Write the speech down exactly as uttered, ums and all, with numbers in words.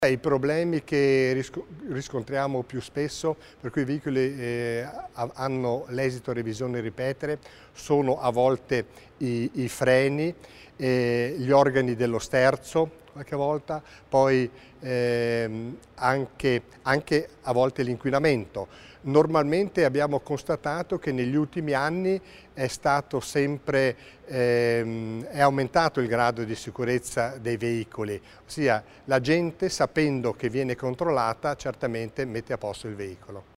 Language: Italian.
I problemi che riscontriamo più spesso, per cui i veicoli eh, hanno l'esito revisione ripetere, sono a volte i, i freni, eh, gli organi dello sterzo qualche volta, poi ehm, anche, anche a volte l'inquinamento. Normalmente abbiamo constatato che negli ultimi anni è stato sempre, ehm, è aumentato il grado di sicurezza dei veicoli, ossia la gente sapendo che viene controllata certamente mette a posto il veicolo.